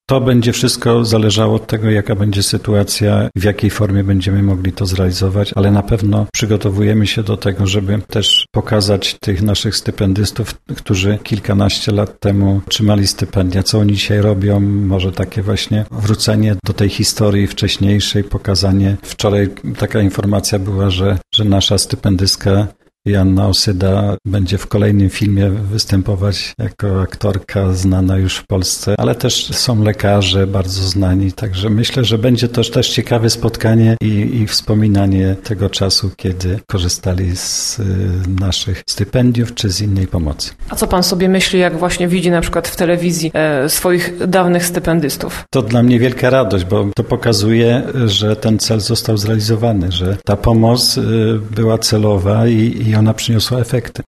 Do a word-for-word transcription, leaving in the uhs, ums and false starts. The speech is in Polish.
To będzie wszystko zależało od tego, jaka będzie sytuacja, w jakiej formie będziemy mogli to zrealizować, ale na pewno przygotowujemy się do tego, żeby też pokazać tych naszych stypendystów, którzy kilkanaście lat temu otrzymali stypendia, co oni dzisiaj robią, może takie właśnie wrócenie do tej historii wcześniejszej, pokazanie. Wczoraj taka informacja była, że, że nasza stypendystka Joanna Osyda będzie w kolejnym filmie występować jako aktorka znana już w Polsce, ale też są lekarze bardzo znani, także myślę, że będzie to też ciekawe spotkanie i, i wspominanie tego czasu, kiedy korzystali z naszych stypendiów czy z innej pomocy. A co pan sobie myśli, jak właśnie widzi na przykład w telewizji e, swoich dawnych stypendystów? To dla mnie wielka radość, bo to pokazuje, że ten cel został zrealizowany, że ta pomoc była celowa i, i ona przyniosła efekty.